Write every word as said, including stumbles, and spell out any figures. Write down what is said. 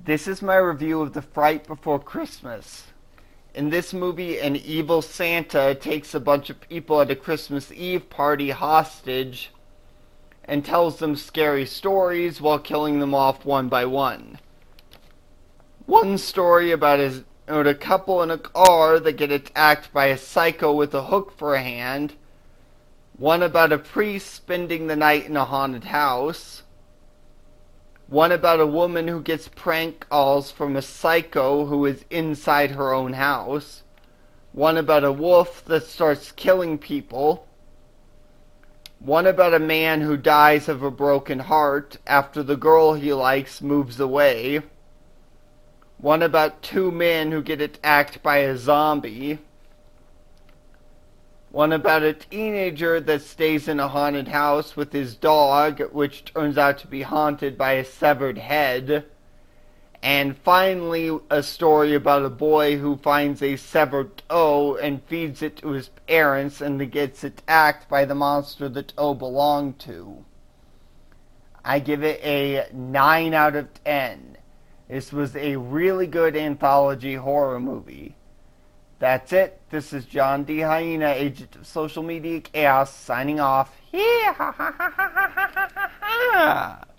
This is my review of The Fright Before Christmas. In this movie, an evil Santa takes a bunch of people at a Christmas Eve party hostage and tells them scary stories while killing them off one by one. One story about, his, about a couple in a car that get attacked by a psycho with a hook for a hand. One about a priest spending the night in a haunted house. One about a woman who gets prank calls from a psycho who is inside her own house. One about a wolf that starts killing people. One about a man who dies of a broken heart after the girl he likes moves away. One about two men who get attacked by a zombie. One about a teenager that stays in a haunted house with his dog, which turns out to be haunted by a severed head. And finally, a story about a boy who finds a severed toe and feeds it to his parents and gets attacked by the monster the toe belonged to. I give it a nine out of ten. This was a really good anthology horror movie. That's it. This is John D. Hyena, agent of social media chaos, signing off. Yeah.